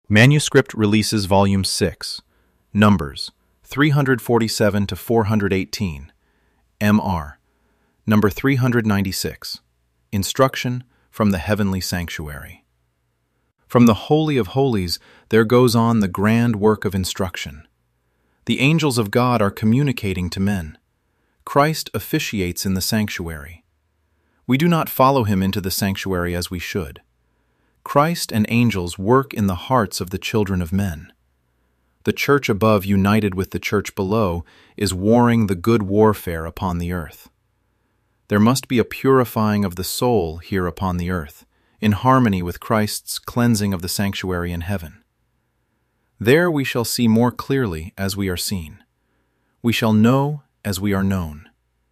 Manuscript Releases Volume 6, Numbers 347 to 418, MR, Number 396, Instruction from the Heavenly Sanctuary. From the Holy of Holies there goes on the grand work of instruction. The angels of God are communicating to men. Christ officiates in the sanctuary. We do not follow him into the sanctuary as we should. Christ and angels work in the hearts of the children of men. The church above, united with the church below, is warring the good warfare upon the earth. There must be a purifying of the soul here upon the earth, in harmony with Christ's cleansing of the sanctuary in heaven. There we shall see more clearly as we are seen. We shall know as we are known.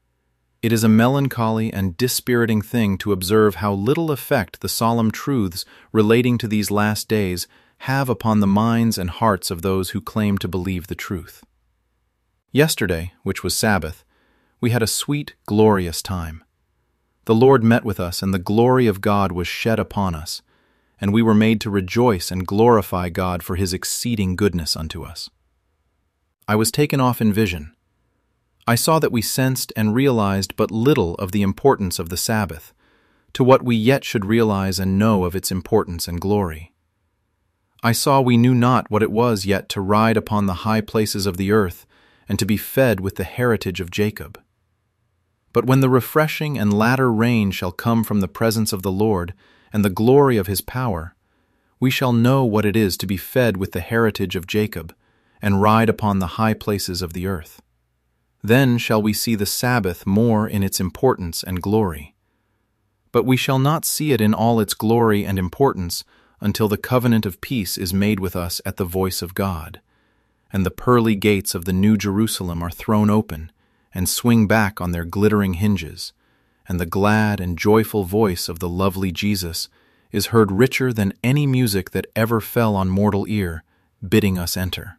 It is a melancholy and dispiriting thing to observe how little effect the solemn truths relating to these last days have upon the minds and hearts of those who claim to believe the truth. Yesterday, which was Sabbath, we had a sweet, glorious time. The Lord met with us, and the glory of God was shed upon us, and we were made to rejoice and glorify God for his exceeding goodness unto us. I was taken off in vision. I saw that we sensed and realized but little of the importance of the Sabbath, to what we yet should realize and know of its importance and glory. I saw we knew not what it was yet to ride upon the high places of the earth and to be fed with the heritage of Jacob. But when the refreshing and latter rain shall come from the presence of the Lord and the glory of his power, we shall know what it is to be fed with the heritage of Jacob and ride upon the high places of the earth. Then shall we see the Sabbath more in its importance and glory. But we shall not see it in all its glory and importance until the covenant of peace is made with us at the voice of God, and the pearly gates of the New Jerusalem are thrown open and swing back on their glittering hinges, and the glad and joyful voice of the lovely Jesus is heard richer than any music that ever fell on mortal ear, bidding us enter.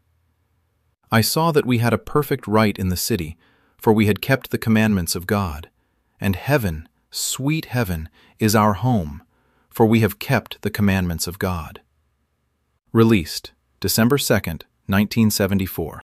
I saw that we had a perfect right in the city, for we had kept the commandments of God, and heaven, sweet heaven, is our home, for we have kept the commandments of God. Released, December 2nd, 1974.